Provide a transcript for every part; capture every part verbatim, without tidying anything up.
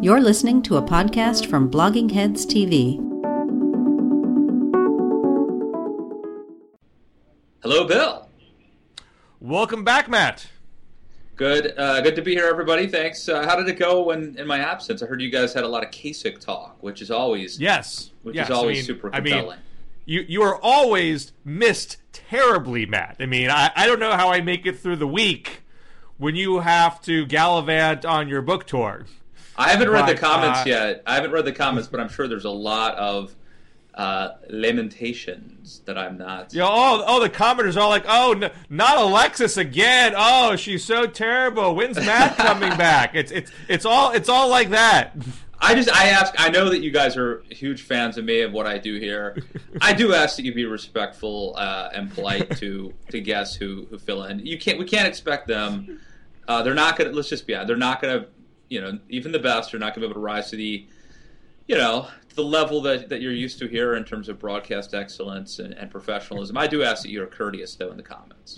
You're listening to a podcast from Blogging Heads T V. Hello, Bill. Welcome back, Matt. Good, uh, good to be here, everybody. Thanks. Uh, how did it go when in my absence? I heard you guys had a lot of Kasich talk, which is always yes, which yes. is always I mean, super I compelling. mean, you you are always missed terribly, Matt. I mean, I, I don't know how I make it through the week when you have to gallivant on your book tour. I haven't read but, the comments uh, yet. I haven't read the comments, but I'm sure there's a lot of uh, lamentations that I'm not. You know, all, all the commenters are all like, oh, n- not Alexis again. Oh, she's so terrible. When's Matt coming back? It's it's it's all it's all like that. I just I ask. I know that you guys are huge fans of me and what I do here. I do ask that you be respectful uh, and polite to to guests who who fill in. You can't. We can't expect them. Uh, they're not gonna. Let's just be honest. They're not gonna. You know, even the best are not gonna be able to rise to the, you know, the level that, that you're used to here in terms of broadcast excellence and, and professionalism. I do ask that you're courteous though in the comments.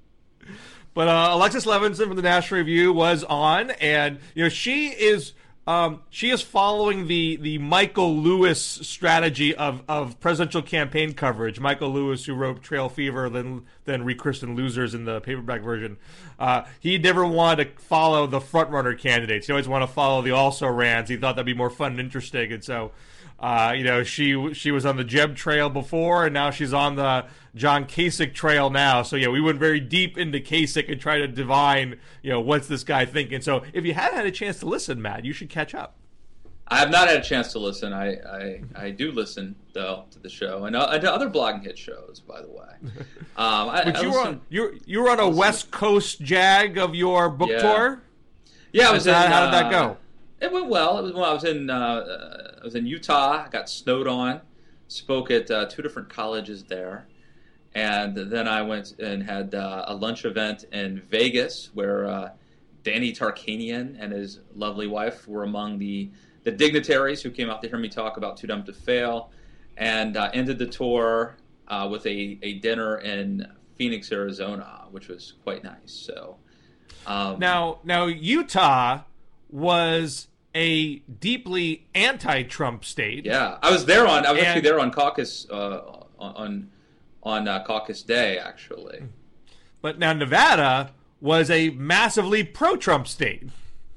But uh, Alexis Levinson from the National Review was on, and you know she is um, she is following the the Michael Lewis strategy of, of presidential campaign coverage. Michael Lewis, who wrote Trail Fever, then then Rechristened Losers in the paperback version, uh, he never wanted to follow the front runner candidates. He always wanted to follow the also rans. He thought that'd be more fun and interesting, and so. Uh, you know, she she was on the Jeb trail before, and now she's on the John Kasich trail now. So, yeah, we went very deep into Kasich and try to divine, you know, what's this guy thinking. So if you haven't had a chance to listen, Matt, you should catch up. I have not had a chance to listen. I, I, I do listen, though, to the show and, uh, and to other Blogging Head shows, by the way. Um, I, but I you, listen, were on, you, you were on a West Coast jag of your book yeah. tour? Yeah, I was in, that, How did that uh, go? It went well. It was when I was in uh, I was in Utah. I got snowed on. Spoke at uh, two different colleges there, and then I went and had uh, a lunch event in Vegas where uh, Danny Tarkanian and his lovely wife were among the the dignitaries who came out to hear me talk about Too Dumb to Fail, and uh, ended the tour uh, with a, a dinner in Phoenix, Arizona, which was quite nice. So um, now now Utah was a deeply anti-Trump state. Yeah, I was there on. I was and, actually there on caucus uh, on on uh, caucus day, actually. But now Nevada was a massively pro-Trump state.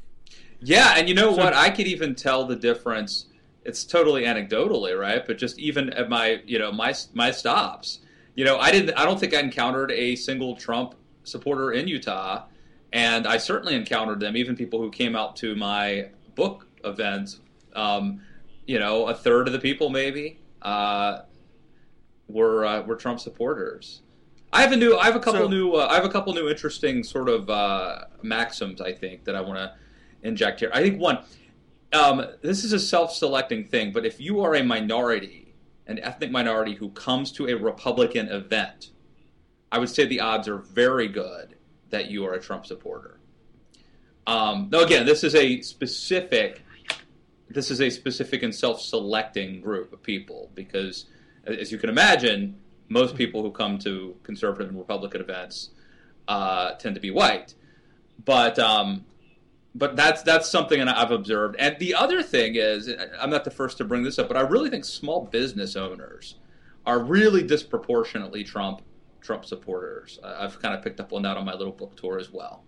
Yeah, and you know so, what? I could even tell the difference. It's totally anecdotally, right? But just even at my you know my my stops, you know, I didn't. I don't think I encountered a single Trump supporter in Utah. And I certainly encountered them, even people who came out to my book events. Um, you know, a third of the people maybe uh, were uh, were Trump supporters. I have a new, I have a couple so, new, uh, I have a couple new interesting sort of uh, maxims. I think that I want to inject here. I think one, um, this is a self-selecting thing, but if you are a minority, an ethnic minority who comes to a Republican event, I would say the odds are very good that you are a Trump supporter. Um, now, again, this is a specific, this is a specific and self-selecting group of people because, as you can imagine, most people who come to conservative and Republican events uh, tend to be white. But um, but that's that's something that I've observed. And the other thing is, I'm not the first to bring this up, but I really think small business owners are really disproportionately Trump Trump supporters. I've kind of picked up on that on my little book tour as well.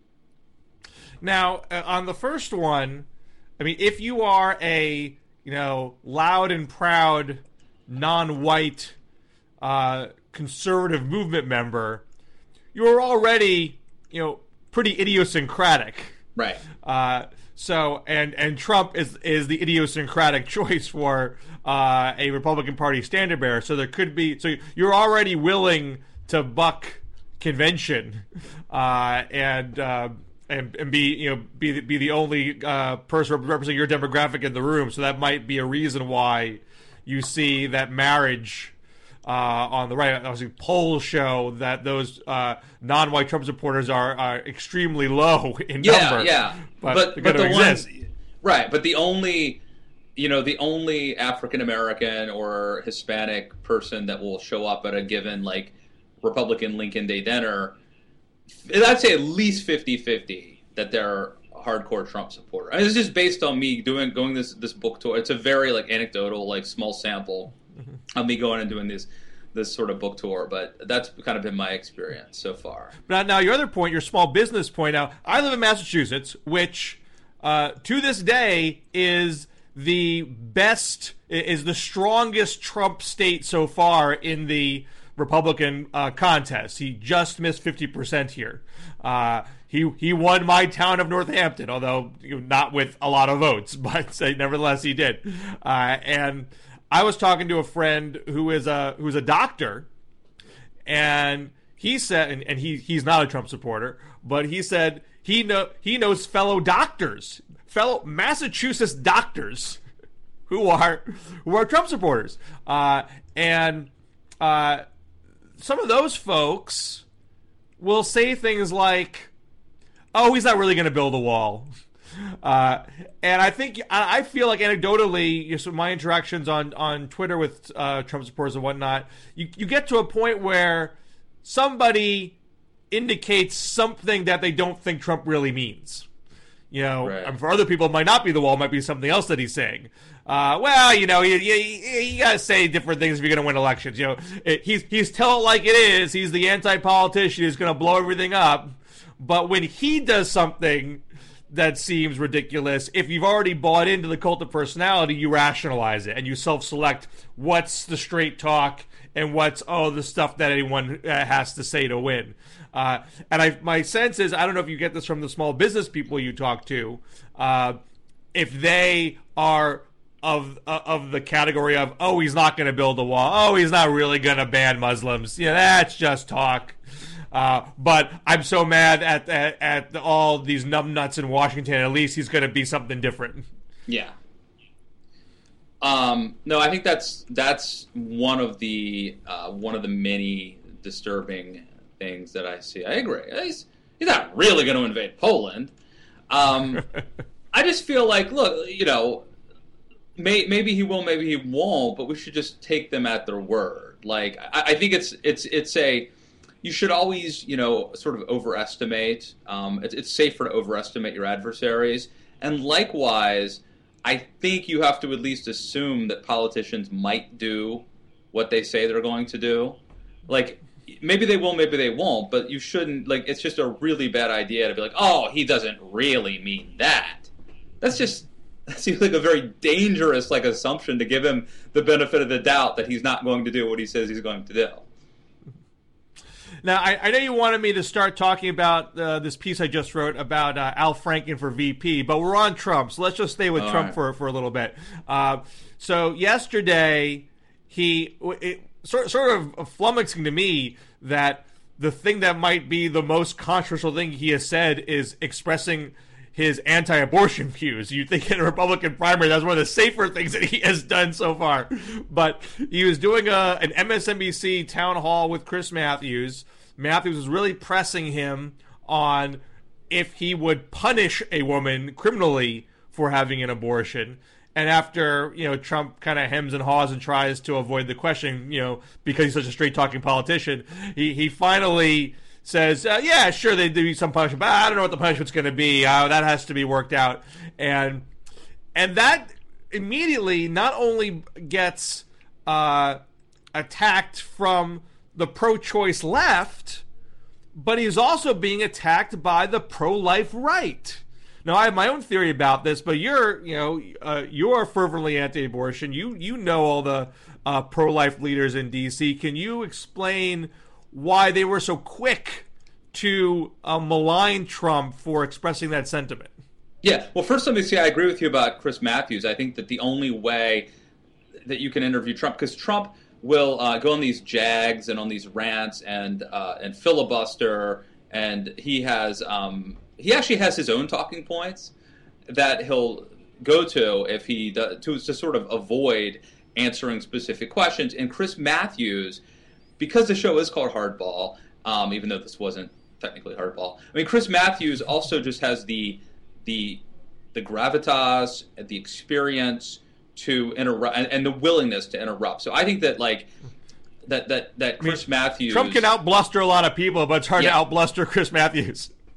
Now, uh, on the first one, I mean, if you are a, you know, loud and proud, non-white, uh, conservative movement member, you're already, you know, pretty idiosyncratic. Right. Uh, so, and, and Trump is, is the idiosyncratic choice for uh, a Republican Party standard bearer. So there could be, so you're already willing to buck convention uh, and, uh, and and be you know be the, be the only uh, person representing your demographic in the room. So that might be a reason why you see that marriage uh, on the right. Obviously, polls show that those uh, non-white Trump supporters are, are extremely low in yeah, number. Yeah, but, but, but the exist. one, right? But the only, you know, the only African American or Hispanic person that will show up at a given like Republican Lincoln Day dinner, I'd say at least fifty-fifty that they're hardcore Trump supporter. I mean, this is just based on me doing going this this book tour. It's a very like anecdotal, like small sample mm-hmm. of me going and doing this this sort of book tour, but that's kind of been my experience so far. Now, now your other point, your small business point. Now, I live in Massachusetts, which uh, to this day is the best, is the strongest Trump state so far in the Republican uh, contest. He just missed fifty percent here. Uh, he he won my town of Northampton, although you know, not with a lot of votes, but uh, nevertheless he did. Uh, and I was talking to a friend who is a who's a doctor, and he said, and, and he he's not a Trump supporter, but he said he know he knows fellow doctors, fellow Massachusetts doctors, who are who are Trump supporters, uh, and uh, some of those folks will say things like, "Oh, he's not really going to build a wall." Uh, and I think I feel like anecdotally, you know, so my interactions on, on Twitter with uh, Trump supporters and whatnot, you, you get to a point where somebody indicates something that they don't think Trump really means. You know, right. And for other people, it might not be the wall, it might be something else that he's saying. Uh, well, you know, you, you, you got to say different things if you're going to win elections. You know, it, he's he's tell it like it is. He's the anti-politician who's going to blow everything up. But when he does something that seems ridiculous, if you've already bought into the cult of personality, you rationalize it and you self-select what's the straight talk and what's, oh, the stuff that anyone has to say to win. Uh, and I, my sense is, I don't know if you get this from the small business people you talk to, uh, if they are of uh, of the category of, oh, he's not going to build a wall, oh, he's not really going to ban Muslims, yeah, that's just talk. Uh, but I'm so mad at, at at all these numbnuts in Washington. At least he's going to be something different. Yeah. Um, no, I think that's that's one of the uh, one of the many disturbing things that I see. I agree. He's he's not really going to invade Poland. Um, I just feel like, look, you know, may, maybe he will, maybe he won't, but we should just take them at their word. Like, I, I think it's it's it's a you should always, you know, sort of overestimate. Um, it's, it's safer to overestimate your adversaries. And likewise, I think you have to at least assume that politicians might do what they say they're going to do. Like, maybe they will, maybe they won't, but you shouldn't, like, it's just a really bad idea to be like, oh, he doesn't really mean that. That's just, that seems like a very dangerous, like, assumption to give him the benefit of the doubt that he's not going to do what he says he's going to do. Now, I, I know you wanted me to start talking about uh, this piece I just wrote about uh, Al Franken for V P, but we're on Trump, so let's just stay with All Trump right. for, for a little bit. Uh, so yesterday, he it, sort, sort of flummoxing to me that the thing that might be the most controversial thing he has said is expressing his anti-abortion views. You'd think in a Republican primary that's one of the safer things that he has done so far. But he was doing a, an M S N B C town hall with Chris Matthews. Matthews was really pressing him on if he would punish a woman criminally for having an abortion. And after, you know, Trump kind of hems and haws and tries to avoid the question, you know, because he's such a straight-talking politician, he, he finally says, uh, yeah, sure, they do some punishment, but I don't know what the punishment's going to be. Uh, that has to be worked out. And and that immediately not only gets uh, attacked from the pro-choice left, but he's also being attacked by the pro-life right. Now, I have my own theory about this, but you're, you know, uh, you're fervently anti-abortion. You you know all the uh, pro-life leaders in D C. Can you explain why they were so quick to uh, malign Trump for expressing that sentiment? Yeah, well, first let me say I agree with you about Chris Matthews. I think that the only way that you can interview Trump, because Trump will uh, go on these jags and on these rants and uh, and filibuster, and he has um, he actually has his own talking points that he'll go to if he does, to to sort of avoid answering specific questions. And Chris Matthews, because the show is called Hardball, um, even though this wasn't technically Hardball, I mean, Chris Matthews also just has the the the gravitas, the experience to interrupt, and, and the willingness to interrupt. So I think that like that that that Chris I mean, Matthews, Trump can outbluster a lot of people, but it's hard yeah. to outbluster Chris Matthews.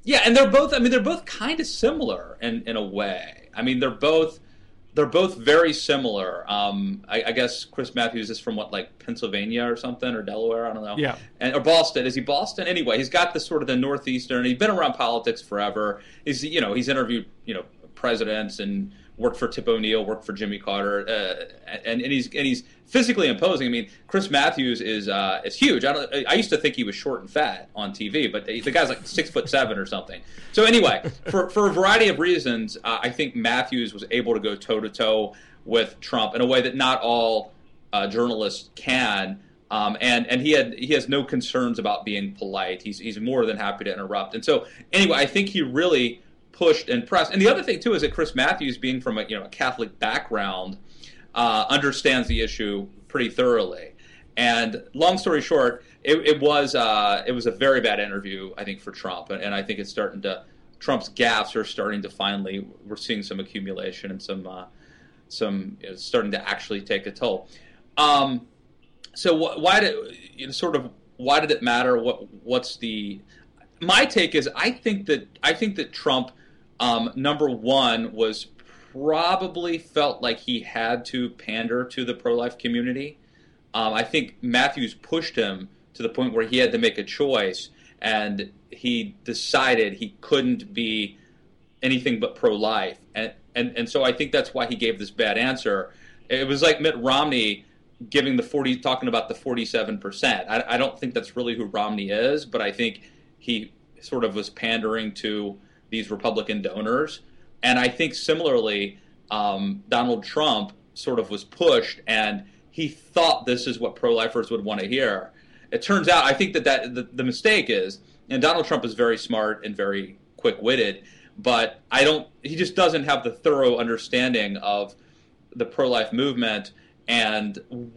Yeah, and they're both. I mean, they're both kind of similar in in a way. I mean, they're both they're both very similar. Um, I, I guess Chris Matthews is from what, like Pennsylvania or something, or Delaware, I don't know. Yeah, and or Boston. Is he Boston? Anyway, he's got this sort of the northeastern. He's been around politics forever. He's you know he's interviewed you know presidents and worked for Tip O'Neill, worked for Jimmy Carter, uh, and and he's and he's physically imposing. I mean, Chris Matthews is uh, is huge. I don't. I used to think he was short and fat on T V, but the, the guy's like six foot seven or something. So anyway, for for a variety of reasons, uh, I think Matthews was able to go toe to toe with Trump in a way that not all uh, journalists can. Um, and and he had he has no concerns about being polite. He's he's more than happy to interrupt. And so anyway, I think he really pushed and pressed. And the other thing too is that Chris Matthews, being from a you know a Catholic background, uh, understands the issue pretty thoroughly. And long story short, it, it was uh, it was a very bad interview, I think, for Trump. And, and I think it's starting to Trump's gaffes are starting to finally we're seeing some accumulation and some uh, some you know, starting to actually take a toll. Um, so wh- why did you know, sort of why did it matter? What what's the my take is I think that I think that Trump. Um, number one was probably felt like he had to pander to the pro-life community. Um, I think Matthews pushed him to the point where he had to make a choice, and he decided he couldn't be anything but pro-life. And, and, and so I think that's why he gave this bad answer. It was like Mitt Romney giving the forty, talking about the forty-seven percent. I, I don't think that's really who Romney is, but I think he sort of was pandering to these Republican donors. And I think similarly, um, Donald Trump sort of was pushed, and he thought this is what pro-lifers would want to hear. It turns out, I think that, that the, the mistake is, and Donald Trump is very smart and very quick-witted, but I don't. He just doesn't have the thorough understanding of the pro-life movement and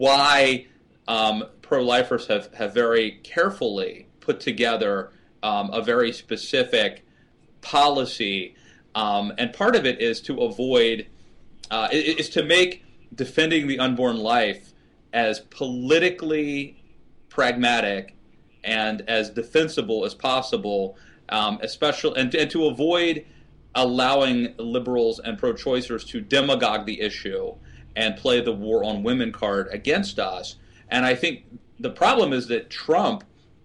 why um, pro-lifers have, have very carefully put together um, a very specific policy, um, and part of it is to avoid, uh, is to make defending the unborn life as politically pragmatic and as defensible as possible, um, especially and, and to avoid allowing liberals and pro-choicers to demagogue the issue and play the war on women card against us. And I think the problem is that Trump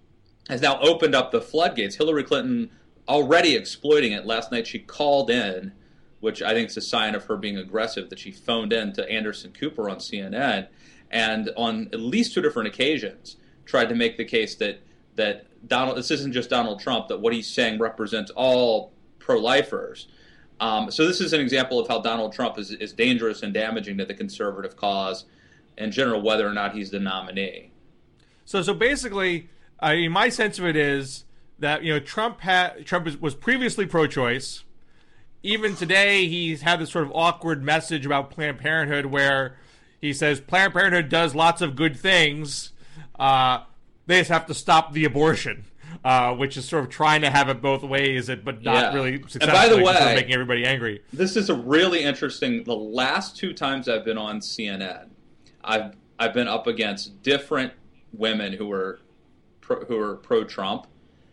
has now opened up the floodgates. Hillary Clinton already exploiting it. Last night she called in, which I think is a sign of her being aggressive, that she phoned in to Anderson Cooper on C N N, and on at least two different occasions tried to make the case that that Donald, this isn't just Donald Trump, that what he's saying represents all pro-lifers. Um, so this is an example of how Donald Trump is, is dangerous and damaging to the conservative cause in general, whether or not he's the nominee. So, so basically, I mean, my sense of it is that you know Trump had Trump was, was previously pro-choice. Even today, he's had this sort of awkward message about Planned Parenthood, where he says Planned Parenthood does lots of good things. Uh, they just have to stop the abortion, uh, which is sort of trying to have it both ways, but not yeah. really successfully. And by the way, sort of making everybody angry. This is a really interesting. The last two times I've been on C N N, I've I've been up against different women who are pro, who are pro-Trump.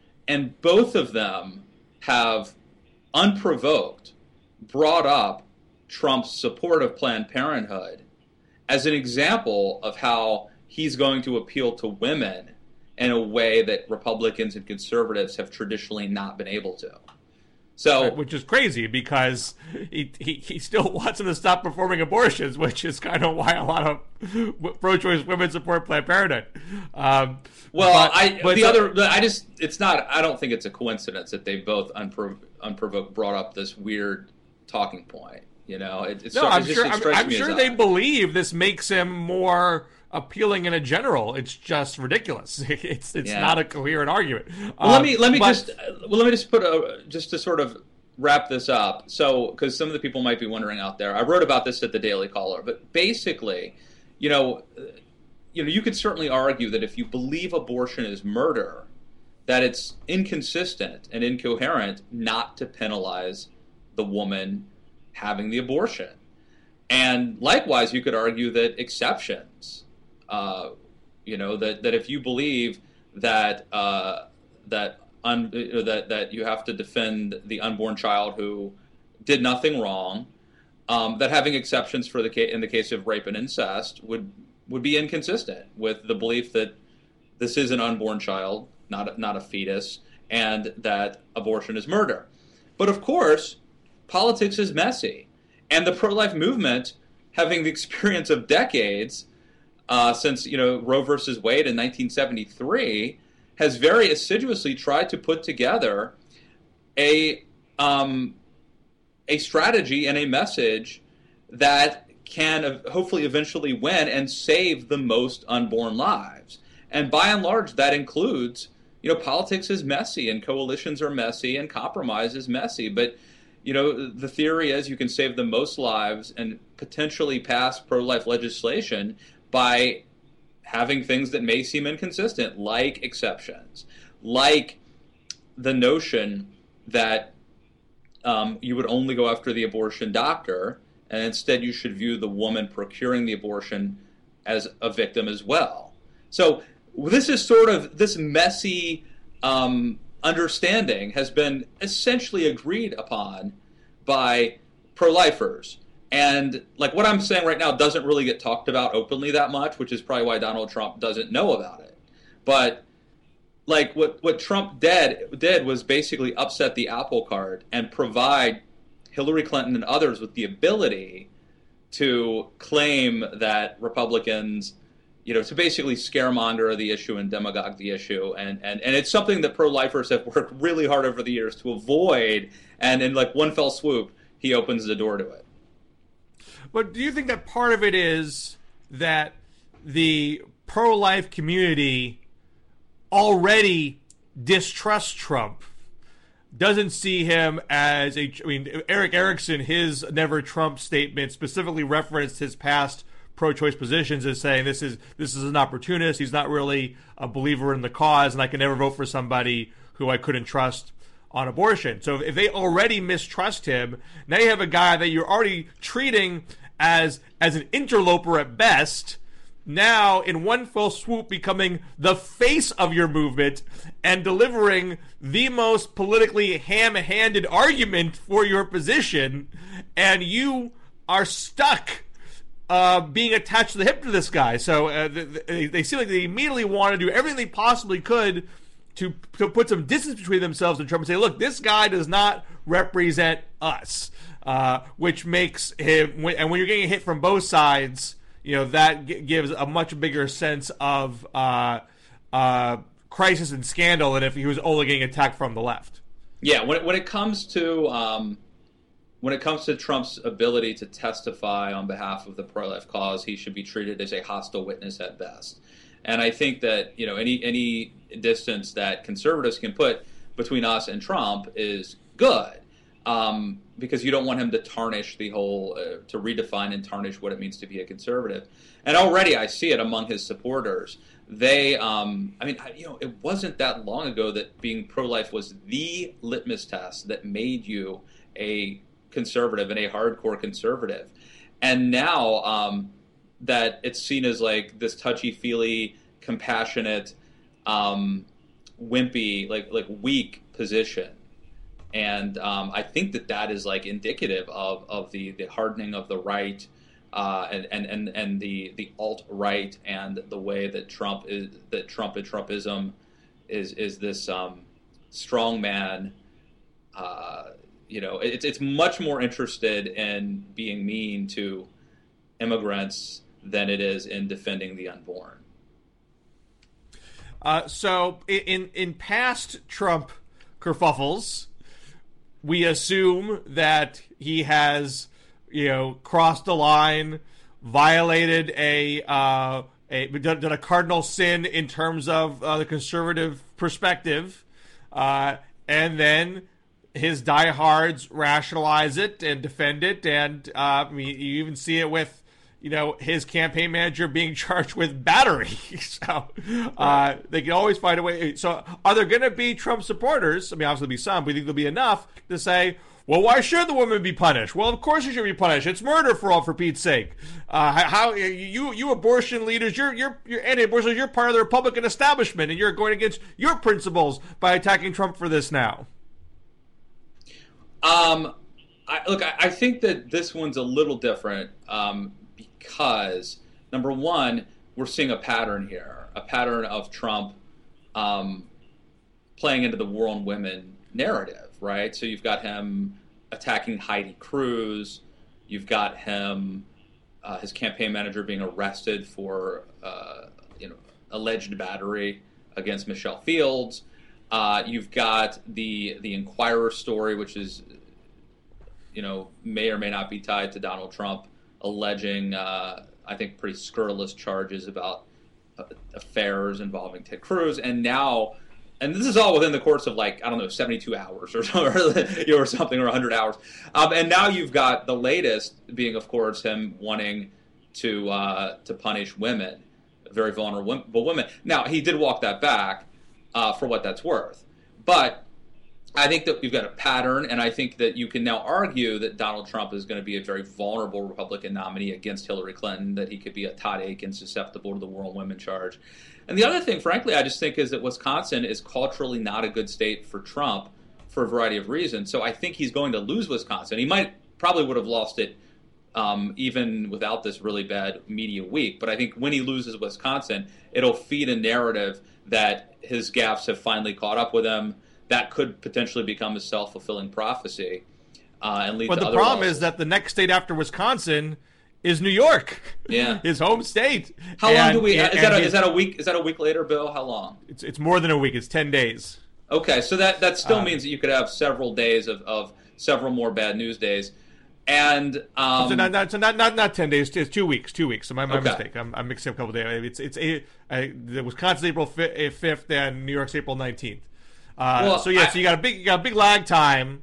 And both of them have, unprovoked, brought up Trump's support of Planned Parenthood as an example of how he's going to appeal to women in a way that Republicans and conservatives have traditionally not been able to. So, which is crazy because he, he he still wants him to stop performing abortions, which is kind of why a lot of pro-choice women support Planned Parenthood. Um, well, but, I but the so, other I just it's not I don't think it's a coincidence that they both unprov- unprovoked brought up this weird talking point. You know, it, it no, start, I'm it just, sure it I'm, I'm me sure as they odd. believe this makes him more appealing in a general. It's just ridiculous. It's it's Yeah. not a coherent argument. Well, let Um, me let me but- just well let me just put a just to sort of wrap this up. So, because some of the people might be wondering out there, I wrote about this at the Daily Caller, but basically, you know, you know, you could certainly argue that if you believe abortion is murder, that it's inconsistent and incoherent not to penalize the woman having the abortion. And likewise, you could argue that exceptions, uh, you know, that, that if you believe that uh, that un, that that you have to defend the unborn child who did nothing wrong. Um, that having exceptions for the ca- in the case of rape and incest would would be inconsistent with the belief that this is an unborn child, not a, not a fetus, and that abortion is murder. But of course, politics is messy, and the pro-life movement, having the experience of decades uh, since you know Roe versus Wade in nineteen seventy-three, has very assiduously tried to put together a um, a strategy and a message that can hopefully eventually win and save the most unborn lives. And by and large, that includes, you know, politics is messy and coalitions are messy and compromise is messy. But, you know, the theory is you can save the most lives and potentially pass pro-life legislation by having things that may seem inconsistent, like exceptions, like the notion that Um, you would only go after the abortion doctor, and instead you should view the woman procuring the abortion as a victim as well. So this is sort of, this messy um, understanding has been essentially agreed upon by pro-lifers. And like what I'm saying right now doesn't really get talked about openly that much, which is probably why Donald Trump doesn't know about it. But like what, what Trump did, did was basically upset the apple cart and provide Hillary Clinton and others with the ability to claim that Republicans, you know, to basically scaremonger the issue and demagogue the issue. And, and, and it's something that pro-lifers have worked really hard over the years to avoid. And in like one fell swoop, he opens the door to it. But do you think that part of it is that the pro-life community already distrusts Trump, doesn't see him as a, I mean, Eric Erickson, his Never Trump statement specifically referenced his past pro-choice positions as saying this is this is an opportunist, he's not really a believer in the cause, and I can never vote for somebody who I couldn't trust on abortion. So if they already mistrust him, now you have a guy that you're already treating as as an interloper at best, now in one fell swoop becoming the face of your movement and delivering the most politically ham-handed argument for your position, and you are stuck uh, being attached to the hip to this guy. So uh, they, they seem like they immediately want to do everything they possibly could to, to put some distance between themselves and Trump and say, look, this guy does not represent us, uh, which makes him, and when you're getting hit from both sides, you know, that g- gives a much bigger sense of uh, uh, crisis and scandal than if he was only getting attacked from the left. Yeah, when it, when it comes to um, when it comes to Trump's ability to testify on behalf of the pro-life cause, he should be treated as a hostile witness at best. And I think that, you know, any any distance that conservatives can put between us and Trump is good. Um, because you don't want him to tarnish the whole, uh, to redefine and tarnish what it means to be a conservative. And already I see it among his supporters. They, um, I mean, you know, it wasn't that long ago that being pro-life was the litmus test that made you a conservative and a hardcore conservative. And now um, that it's seen as like this touchy-feely, compassionate, um, wimpy, like like weak position. And um, I think that that is like indicative of, of the, the hardening of the right uh, and, and, and, and the, the alt-right and the way that Trump is that Trump and Trumpism is is this um, strongman. Uh, you know, it's it's much more interested in being mean to immigrants than it is in defending the unborn. Uh, so in in past Trump kerfuffles, we assume that he has, you know, crossed the line, violated a, uh, a done, done a cardinal sin in terms of uh, the conservative perspective, uh, and then his diehards rationalize it and defend it, and uh, I mean, you even see it with, you know, his campaign manager being charged with battery. So uh, they can always find a way. So are there going to be Trump supporters? I mean, obviously there'll be some, but you think there'll be enough to say, Well, why should the woman be punished? Well, of course she should be punished. It's murder for all, for Pete's sake. Uh, how you you abortion leaders, you're you're you're anti-abortion. You're part of the Republican establishment, and you're going against your principles by attacking Trump for this now. Um, I, look, I, I think that this one's a little different um, because number one, we're seeing a pattern here, a pattern of Trump um, playing into the war on women narrative. Right, so you've got him attacking Heidi Cruz. You've got him, uh, his campaign manager, being arrested for uh, you know alleged battery against Michelle Fields. Uh, you've got the the Inquirer story, which is you know may or may not be tied to Donald Trump, alleging uh, I think pretty scurrilous charges about uh, affairs involving Ted Cruz, and now. And this is all within the course of like, I don't know, seventy-two hours or, so, or, you know, or something, or one hundred hours. Um, and now you've got the latest being, of course, him wanting to uh, to punish women, very vulnerable women. Now, he did walk that back uh, for what that's worth. But I think that we've got a pattern, and I think that you can now argue that Donald Trump is going to be a very vulnerable Republican nominee against Hillary Clinton, that he could be a Todd Aiken susceptible to the war on women charge. And the other thing, frankly, I just think is that Wisconsin is culturally not a good state for Trump for a variety of reasons. So I think he's going to lose Wisconsin. He might probably would have lost it um, even without this really bad media week. But I think when he loses Wisconsin, it'll feed a narrative that his gaffes have finally caught up with him. That could potentially become a self-fulfilling prophecy uh, and lead but to the other problem losses. is that the next state after Wisconsin is New York. Yeah, his home state. How and, long do we? And, is that a, his, is that a week? Is that a week later, Bill? How long? It's it's more than a week. It's ten days. Okay, so that that still uh, means that you could have several days of, of several more bad news days, and um, so not, not, so not not not ten days. It's two weeks. Two weeks. So my, my okay. mistake. I'm, I'm mixing up a couple days. It's it's a, a, the Wisconsin's April fifth and New York's April nineteenth. Uh, well, so yeah, I, so you got a big you got a big lag time.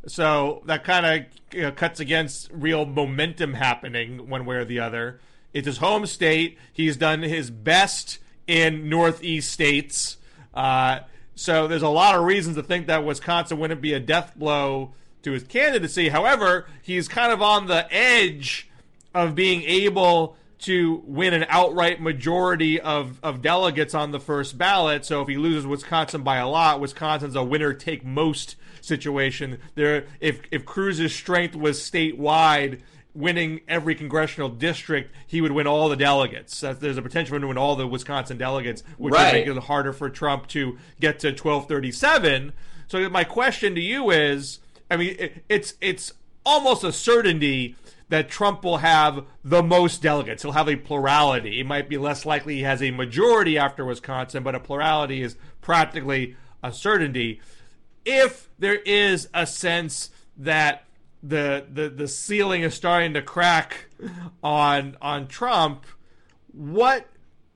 So that kind of you know, cuts against real momentum happening one way or the other. It's his home state. He's done his best in Northeast states. Uh, so there's a lot of reasons to think that Wisconsin wouldn't be a death blow to his candidacy. However, he's kind of on the edge of being able to win an outright majority of, of delegates on the first ballot. So if he loses Wisconsin by a lot, Wisconsin's a winner-take-most situation. There, if if Cruz's strength was statewide, winning every congressional district, he would win all the delegates. Uh, there's a potential to win all the Wisconsin delegates, which right. would make it harder for Trump to get to twelve thirty-seven. So my question to you is, I mean, it, it's it's almost a certainty that Trump will have the most delegates. He'll have a plurality. It might be less likely he has a majority after Wisconsin, but a plurality is practically a certainty. If there is a sense that the the the ceiling is starting to crack on on Trump, what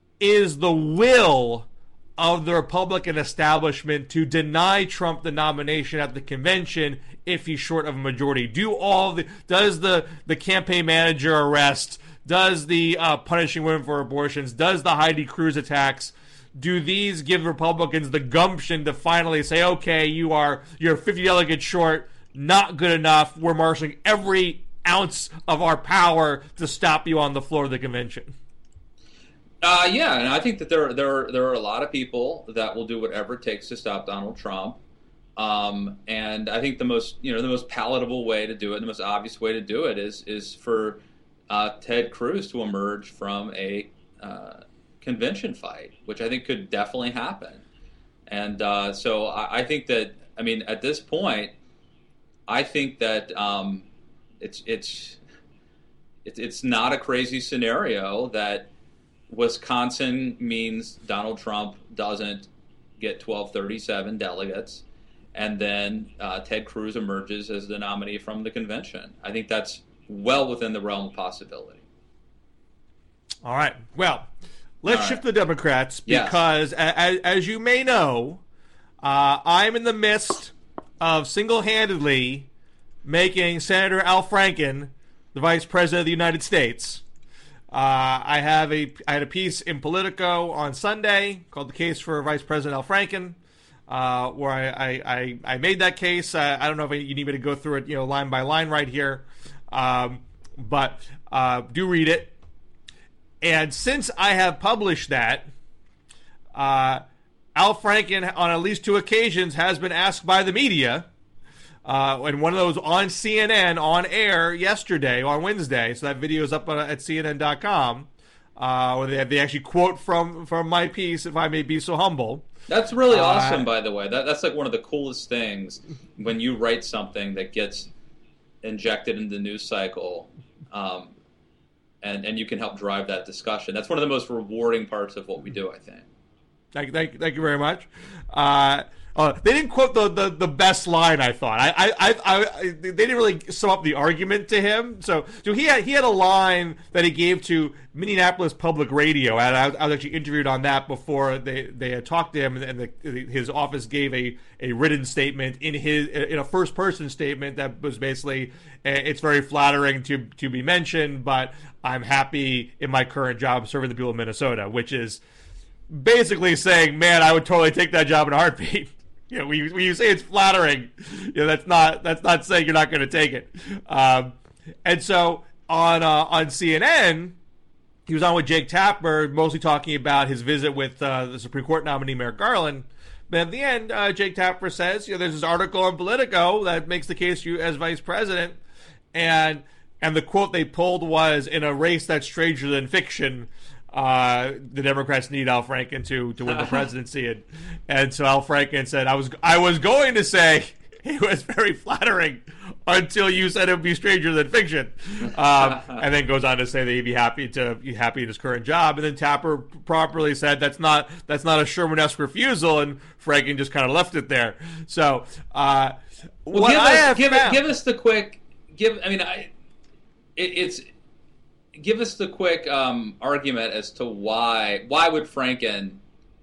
is the will of the Republican establishment to deny Trump the nomination at the convention if he's short of a majority? Do all the does the the campaign manager arrest? Does the uh, punishing women for abortions? Does the Heidi Cruz attacks? Do these give Republicans the gumption to finally say, okay, you are you're fifty delegates short, not good enough. We're marshaling every ounce of our power to stop you on the floor of the convention? Uh, yeah, and I think that there there there are a lot of people that will do whatever it takes to stop Donald Trump. Um, and I think the most you know the most palatable way to do it, the most obvious way to do it, is is for uh, Ted Cruz to emerge from a uh, convention fight, which I think could definitely happen. And uh, so I, I think that I mean at this point, I think that um, it's it's it's it's not a crazy scenario that Wisconsin means Donald Trump doesn't get twelve thirty-seven delegates, and then uh, Ted Cruz emerges as the nominee from the convention. I think that's well within the realm of possibility. All right. Well, let's All shift right. to the Democrats because, Yes. as, as you may know, uh, I'm in the midst of single-handedly making Senator Al Franken the Vice President of the United States. Uh, I have a I had a piece in Politico on Sunday called "The Case for Vice President Al Franken." uh, where I, I, I, I made that case. Uh, I don't know if you need me to go through it, you know, line by line right here, um, but uh, do read it. And since I have published that, uh, Al Franken, on at least two occasions, has been asked by the media, uh, and one of those on C N N on air yesterday, on Wednesday. So that video is up at C N N dot com, uh, where they, they actually quote from, from my piece, if I may be so humble. That's really uh, awesome, by the way. That, that's like one of the coolest things when you write something that gets injected into the news cycle. Um, And, and you can help drive that discussion. That's one of the most rewarding parts of what we do, I think. Thank, thank, thank you very much. Uh, uh, they didn't quote the, the, the best line, I thought. I, I, I, I, they didn't really sum up the argument to him. So, so he had he had a line that he gave to Minneapolis Public Radio, and I, I was actually interviewed on that before they, they had talked to him, and the, his office gave a, a written statement in his in a first person statement that was basically, it's very flattering to to be mentioned, but I'm happy in my current job serving the people of Minnesota, which is basically saying, man, I would totally take that job in a heartbeat. You know, when you, when you say it's flattering, you know, that's not that's not saying you're not going to take it. Um, and so on uh, on C N N, he was on with Jake Tapper, mostly talking about his visit with uh, the Supreme Court nominee Merrick Garland. But at the end, uh, Jake Tapper says, you know, there's this article on Politico that makes the case for you as vice president, and and the quote they pulled was, in a race that's stranger than fiction, uh, the Democrats need Al Franken to to win the presidency. And, and so Al Franken said, I was I was going to say it was very flattering until you said it would be stranger than fiction. Um, and then goes on to say that he'd be happy to be happy in his current job. And then Tapper properly said that's not that's not a Sherman-esque refusal, and Franken just kind of left it there. So uh, well, what give I us, have give, found, give us the quick give. I mean, I it, it's. Give us the quick um, argument as to why why would Franken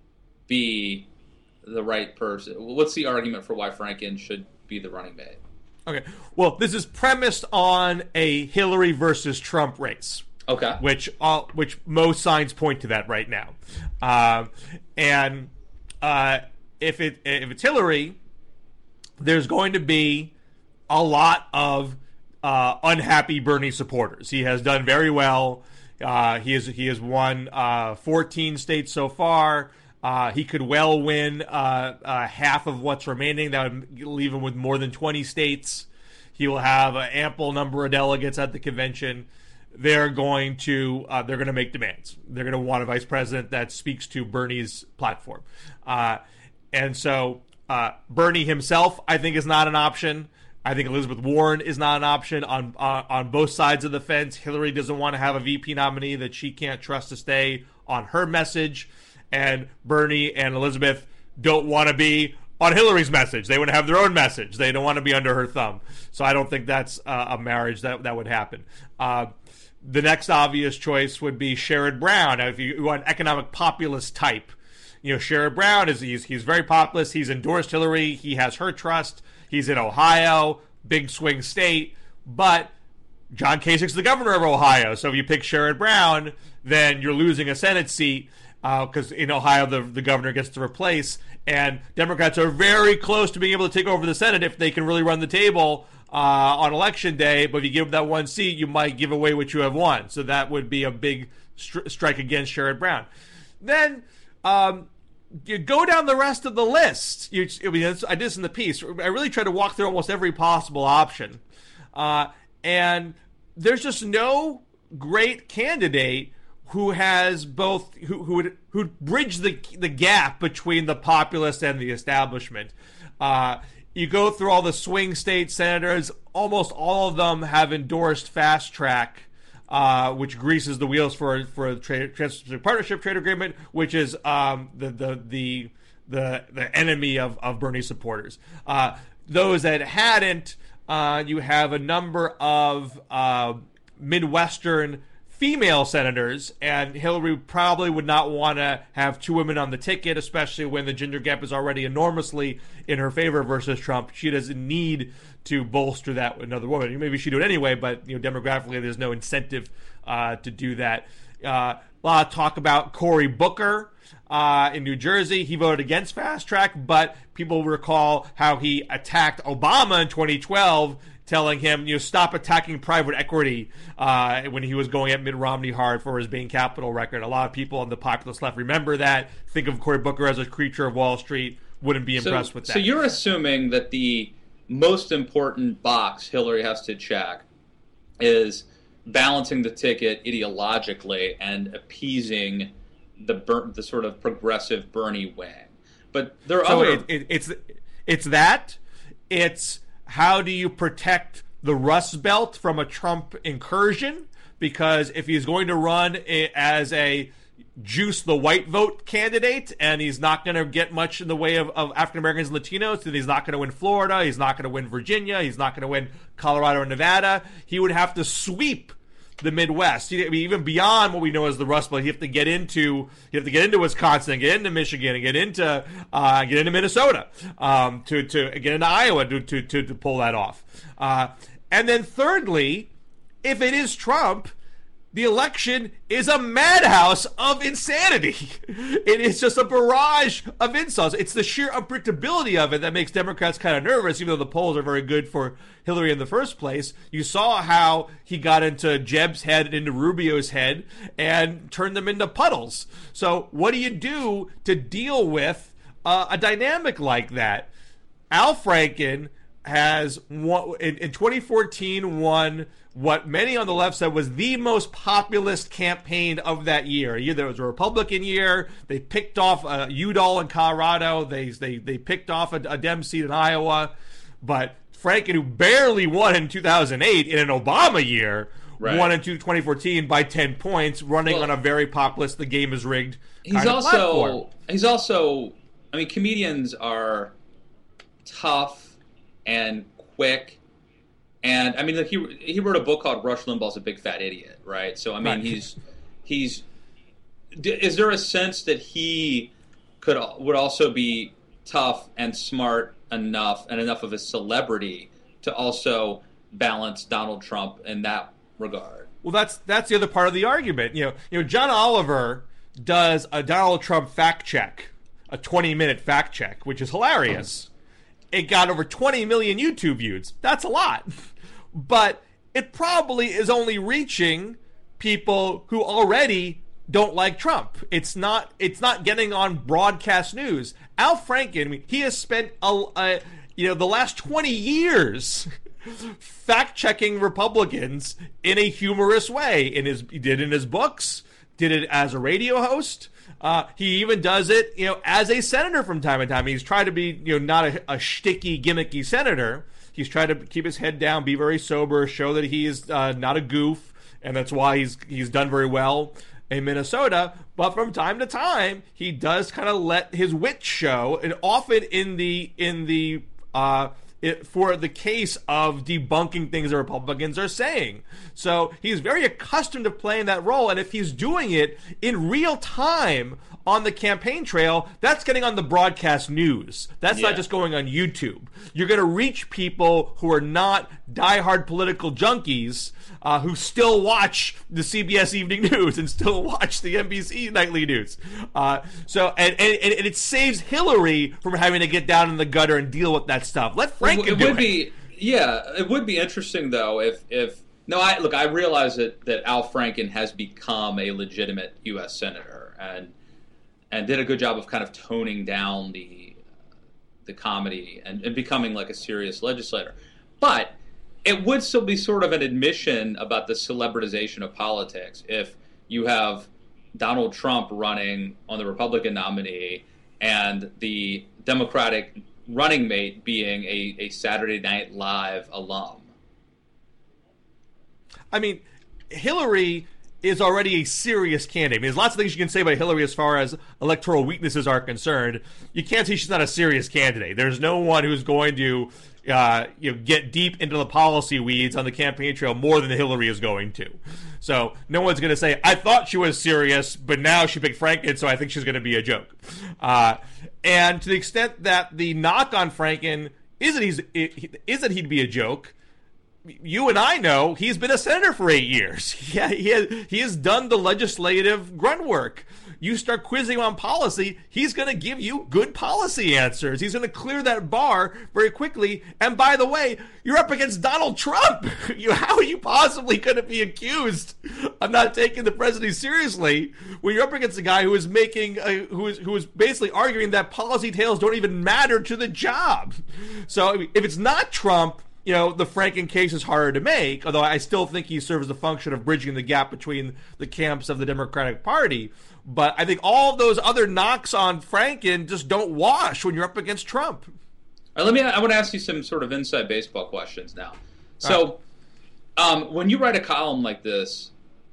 be the right person? What's the argument for why Franken should be the running mate? Okay. Well, this is premised on a Hillary versus Trump race. Okay. Which all which most signs point to that right now. Um, and uh, if it if it's Hillary, there's going to be a lot of Uh, unhappy Bernie supporters. He has done very well. Uh, he has he has won uh, fourteen states so far. Uh, he could well win uh, uh, half of what's remaining. That would leave him with more than twenty states. He will have an ample number of delegates at the convention. They're going to uh, they're going to make demands. They're going to want a vice president that speaks to Bernie's platform. Uh, and so uh, Bernie himself, I think, is not an option. I think Elizabeth Warren is not an option on uh, on both sides of the fence. Hillary doesn't want to have a V P nominee that she can't trust to stay on her message, and Bernie and Elizabeth don't want to be on Hillary's message. They want to have their own message. They don't want to be under her thumb. So I don't think that's uh, a marriage that that would happen. Uh, the next obvious choice would be Sherrod Brown. Now, if you want an economic populist type, you know, Sherrod Brown is he's he's very populist. He's endorsed Hillary. He has her trust. He's in Ohio, big swing state, but John Kasich's the governor of Ohio. So if you pick Sherrod Brown, then you're losing a Senate seat because uh, in Ohio the, the governor gets to replace. And Democrats are very close to being able to take over the Senate if they can really run the table uh, on election day. But if you give them that one seat, you might give away what you have won. So that would be a big stri- strike against Sherrod Brown. Then Um, you go down the rest of the list. You, I mean, I did this in the piece. I really tried to walk through almost every possible option. Uh, and there's just no great candidate who has both, who who would who bridge the the gap between the populist and the establishment. Uh, you go through all the swing state senators. Almost all of them have endorsed fast track, Uh, which greases the wheels for for a trade, Trans-Pacific Partnership trade agreement, which is um, the, the the the the enemy of, of Bernie supporters. Uh, those that hadn't, uh, you have a number of uh, Midwestern female senators, and Hillary probably would not want to have two women on the ticket, especially when the gender gap is already enormously in her favor versus Trump. She doesn't need to bolster that with another woman. Maybe she'd do it anyway, but you know, demographically, there's no incentive uh, to do that. Uh, a lot of talk about Cory Booker uh, in New Jersey. He voted against Fast Track, but people recall how he attacked Obama in twenty twelve, telling him, you know, stop attacking private equity uh, when he was going at Mitt Romney hard for his Bain Capital record. A lot of people on the populist left remember that, think of Cory Booker as a creature of Wall Street, wouldn't be impressed so, with that. So you're assuming that the most important box Hillary has to check is balancing the ticket ideologically and appeasing the Ber- the sort of progressive Bernie wing. But there are so other... it, it, it's it's that it's how do you protect the Rust Belt from a Trump incursion? Because if he's going to run as a juice the white vote candidate and he's not going to get much in the way of, of African Americans and Latinos, then he's not going to win Florida, he's not going to win Virginia, he's not going to win Colorado and Nevada. He would have to sweep the Midwest. I mean, even beyond what we know as the Rust Belt, you have to get into you have to get into Wisconsin, get into Michigan, and get into uh, get into Minnesota, um, to to get into Iowa to to to, to pull that off. Uh, and then thirdly, if it is Trump, the election is a madhouse of insanity. It is just a barrage of insults. It's the sheer unpredictability of it that makes Democrats kind of nervous, even though the polls are very good for Hillary in the first place. You saw how he got into Jeb's head and into Rubio's head and turned them into puddles. So what do you do to deal with uh, a dynamic like that? Al Franken has won, in, in twenty fourteen won what many on the left said was the most populist campaign of that year. Either it was a Republican year, they picked off uh, Udall in Colorado, they they they picked off a, a Dem seat in Iowa, but Franken, who barely won in two thousand eight in an Obama year, right, won in twenty fourteen by ten points, running well, on a very populist, the game is rigged kind he's of also platform. He's also, I mean, comedians are tough and quick. And I mean, like he he wrote a book called Rush Limbaugh's a Big Fat Idiot, right? So I mean, right. he's he's. Is there a sense that he could would also be tough and smart enough and enough of a celebrity to also balance Donald Trump in that regard? Well, that's that's the other part of the argument. You know, you know, John Oliver does a Donald Trump fact check, a twenty minute fact check, which is hilarious. It got over twenty million YouTube views. That's a lot. But it probably is only reaching people who already don't like Trump. It's not it's not getting on broadcast news. Al Franken, I mean, he has spent a, a, you know the last twenty years fact-checking Republicans in a humorous way. In his he did in his books, did it as a radio host. Uh, he even does it, you know, as a senator from time to time. He's tried to be, you know, not a, a shticky, gimmicky senator. He's tried to keep his head down, be very sober, show that he is uh, not a goof, and that's why he's he's done very well in Minnesota. But from time to time, he does kind of let his wit show, and often in the in the uh, it, for the case of debunking things the Republicans are saying. So he's very accustomed to playing that role, and if he's doing it in real time on the campaign trail, that's getting on the broadcast news. That's yeah. not just going on YouTube. You're going to reach people who are not diehard political junkies uh, who still watch the C B S Evening News and still watch the N B C Nightly News. Uh, so and, and and it saves Hillary from having to get down in the gutter and deal with that stuff. Let Franken it do would it. Be, yeah, it would be interesting though if if no, I look, I realize that that Al Franken has become a legitimate U S senator and. and did a good job of kind of toning down the the comedy and, and becoming like a serious legislator. But it would still be sort of an admission about the celebritization of politics if you have Donald Trump running on the Republican nominee and the Democratic running mate being a, a Saturday Night Live alum. I mean, Hillary is already a serious candidate. I mean, there's lots of things you can say about Hillary as far as electoral weaknesses are concerned. You can't say she's not a serious candidate. There's no one who's going to uh, you know, get deep into the policy weeds on the campaign trail more than Hillary is going to. So no one's going to say, I thought she was serious, but now she picked Franken, so I think she's going to be a joke. Uh, and to the extent that the knock on Franken isn't, he's, is that he'd be a joke, you and I know he's been a senator for eight years. Yeah, he has, he has done the legislative grunt work. You start quizzing him on policy, he's going to give you good policy answers. He's going to clear that bar very quickly. And by the way, you're up against Donald Trump. You, how are you possibly going to be accused of not taking the presidency seriously when you're up against a guy who is making, a, who is who is basically arguing that policy details don't even matter to the job? So if it's not Trump, you know, the Franken case is harder to make, although I still think he serves the function of bridging the gap between the camps of the Democratic Party. But I think all of those other knocks on Franken just don't wash when you're up against Trump. All right, let me. I want to ask you some sort of inside baseball questions now. So, right. um, when you write a column like this,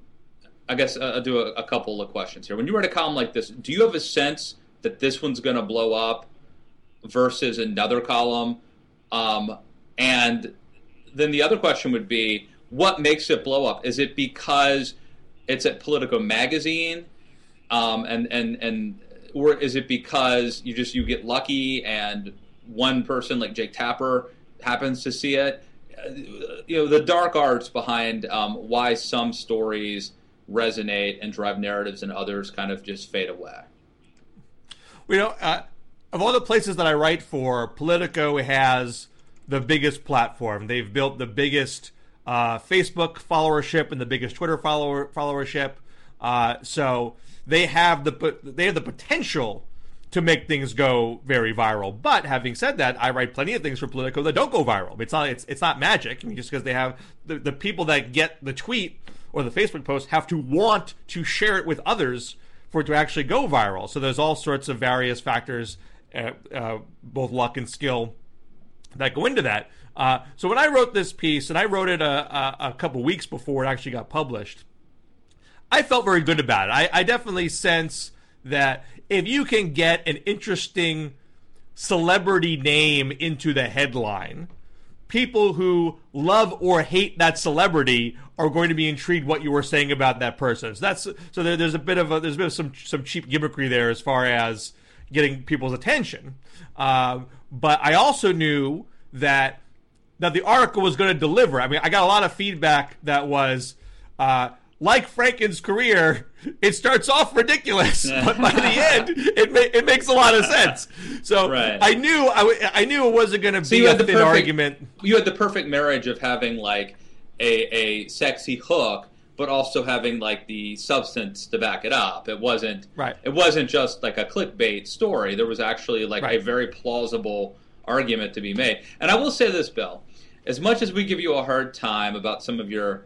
I guess uh, I'll do a, a couple of questions here. When you write a column like this, do you have a sense that this one's going to blow up versus another column? Um, and then the other question would be, what makes it blow up? Is it because it's at Politico Magazine? Um, and, and, and, or is it because you just, you get lucky and one person like Jake Tapper happens to see it? Uh, you know, the dark arts behind um, why some stories resonate and drive narratives and others kind of just fade away. Well, you know, uh, of all the places that I write for, Politico has the biggest platform. They've built the biggest uh, Facebook followership and the biggest Twitter follower followership. Uh, so they have the they have the potential to make things go very viral. But having said that, I write plenty of things for Politico that don't go viral. It's not it's it's not magic. I mean, just because they have the, the people that get the tweet or the Facebook post have to want to share it with others for it to actually go viral. So there's all sorts of various factors, uh, uh, both luck and skill, that go into that. Uh, so when I wrote this piece, and I wrote it a, a, a couple weeks before it actually got published, I felt very good about it. I, I definitely sense that if you can get an interesting celebrity name into the headline, people who love or hate that celebrity are going to be intrigued what you were saying about that person. So that's so there, there's a bit of a, there's a bit of some some cheap gimmickry there as far as getting people's attention. Uh, but I also knew that that the article was going to deliver. I mean, I got a lot of feedback that was. Uh, Like Franken's career, it starts off ridiculous, but by the end, it ma- it makes a lot of sense. So right. I knew I, w- I knew it wasn't going to so be a thin perfect, argument. You had the perfect marriage of having like a a sexy hook, but also having like the substance to back it up. It wasn't right. It wasn't just like a clickbait story. There was actually like right. a very plausible argument to be made. And I will say this, Bill, as much as we give you a hard time about some of your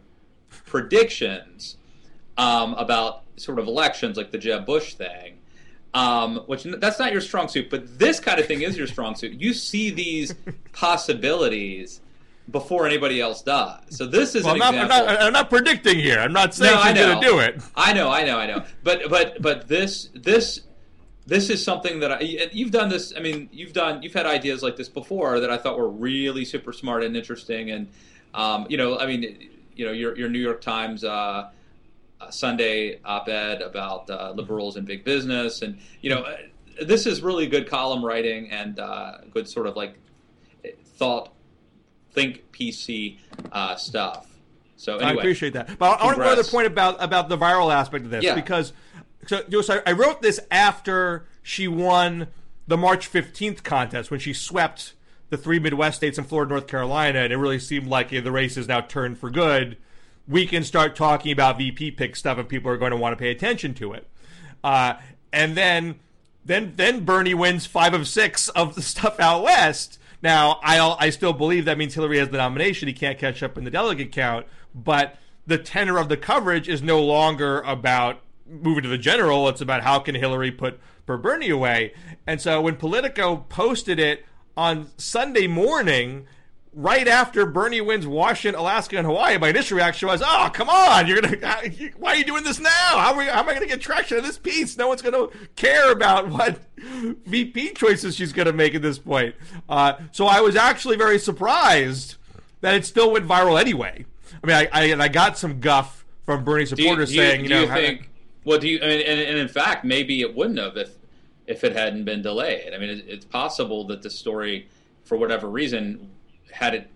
predictions um, about sort of elections, like the Jeb Bush thing, um, which that's not your strong suit, but this kind of thing is your strong suit. You see these possibilities before anybody else does. So this is well, an I'm not, example. I'm not, I'm not predicting here. I'm not saying no, she's going to do it. I know, I know, I know. But but but this this this is something that I, you've done this. I mean, you've done you've had ideas like this before that I thought were really super smart and interesting. And um, you know, I mean. You know, your your New York Times uh, uh, Sunday op-ed about uh, liberals and big business, and you know, this is really good column writing and uh, good sort of like thought, think P C uh, stuff. So anyway, I appreciate that. But I want to go to the point about about the viral aspect of this, yeah. because so, so I wrote this after she won the March fifteenth contest when she swept the three Midwest states and Florida, North Carolina, and it really seemed like you know, the race is now turned for good. We can start talking about V P pick stuff, and people are going to want to pay attention to it. Uh, and then, then, then Bernie wins five of six of the stuff out west. Now, I I still believe that means Hillary has the nomination. He can't catch up in the delegate count, but the tenor of the coverage is no longer about moving to the general. It's about how can Hillary put per Bernie away. And so when Politico posted it on Sunday morning, right after Bernie wins Washington, Alaska, and Hawaii, my initial reaction was, "Oh, come on! You're gonna, why are you doing this now? How, are we, how am I going to get traction in this piece? No one's going to care about what V P choices she's going to make at this point." Uh, so I was actually very surprised that it still went viral anyway. I mean, I, I, and I got some guff from Bernie supporters do you, do saying, you, you know, do you think? Well, do you? I mean, and, and in fact, maybe it wouldn't have if. if it hadn't been delayed. I mean, it's possible that the story, for whatever reason, had it